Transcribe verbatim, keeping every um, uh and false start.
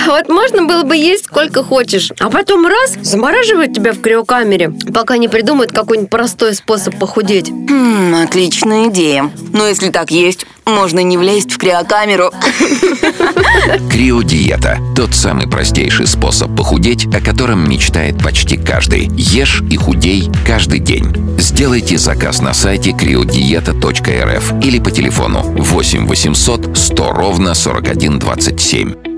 Вот можно было бы есть сколько хочешь, а потом раз, замораживать тебя в криокамере, пока не придумают какой-нибудь простой способ похудеть. Хм, отличная идея. Но если так есть, можно не влезть в криокамеру. Криодиета – тот самый простейший способ похудеть, о котором мечтает почти каждый. Ешь и худей каждый день. Сделайте заказ на сайте криодиета точка эр эф или по телефону восемь восемьсот сто ровно сорок один двадцать семь.